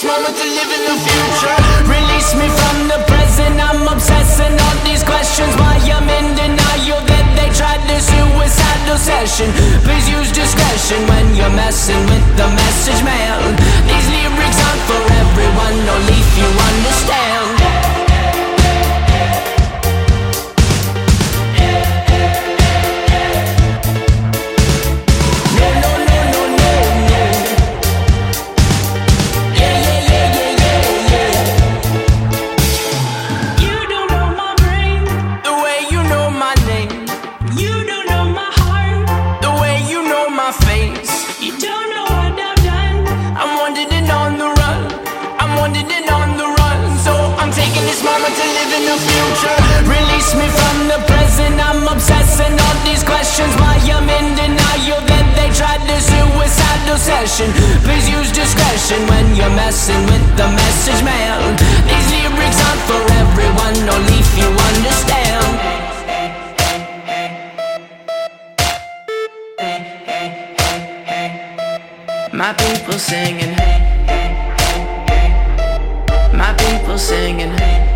this moment to live in the future. Release me from the present, I'm obsessing all these questions. Why I'm in denial that they tried this suicidal session. Please use discretion when you're messing with the message, man. These lyrics aren't for everyone, only if you understand. Release me from the present, I'm obsessing all these questions. Why I'm in denial that they tried this suicidal session. Please use discretion when you're messing with the message, man. These lyrics aren't for everyone, only if you understand. My people singing, my people singing.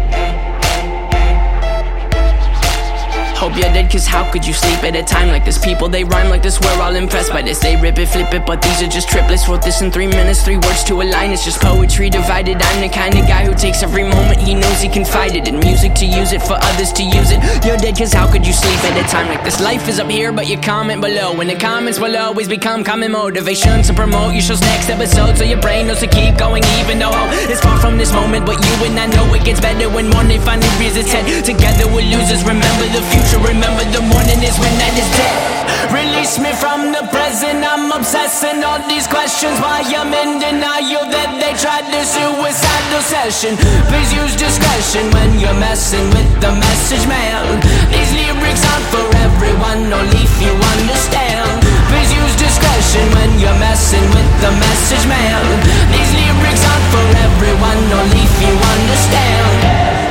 Hope you're dead, cause how could you sleep at a time like this? People, they rhyme like this, we're all impressed by this. They rip it, flip it, but these are just triplets. Wrote this in 3 minutes, 3 words to a line. It's just poetry divided. I'm the kind of guy who takes every moment he knows he can fight it. In music to use it, for others to use it. You're dead, cause how could you sleep at a time like this? Life is up here, but you comment below, and the comments will always become common motivation to promote your show's next episode, so your brain knows to keep going even though it's far from this moment. But you and I know it gets better when morning finally rears its head. Together we're losers, remember the future. Remember the morning is when night is dead. Release me from the present, I'm obsessing all these questions. Why I'm in denial that they tried this suicidal session. Please use discretion when you're messing with the message, man. These lyrics aren't for everyone, only if you understand. Please use discretion when you're messing with the message, man. These lyrics aren't for everyone, only if you understand.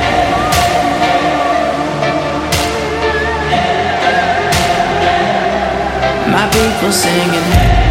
My people singing.